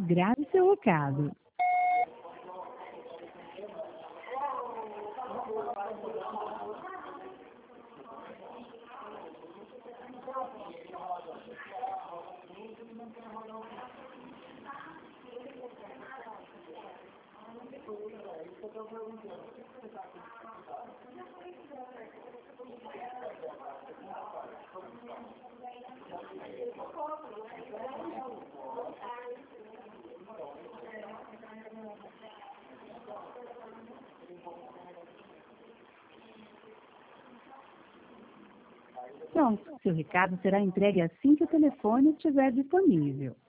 Grave seu recado. Pronto, seu recado será entregue assim que o telefone estiver disponível.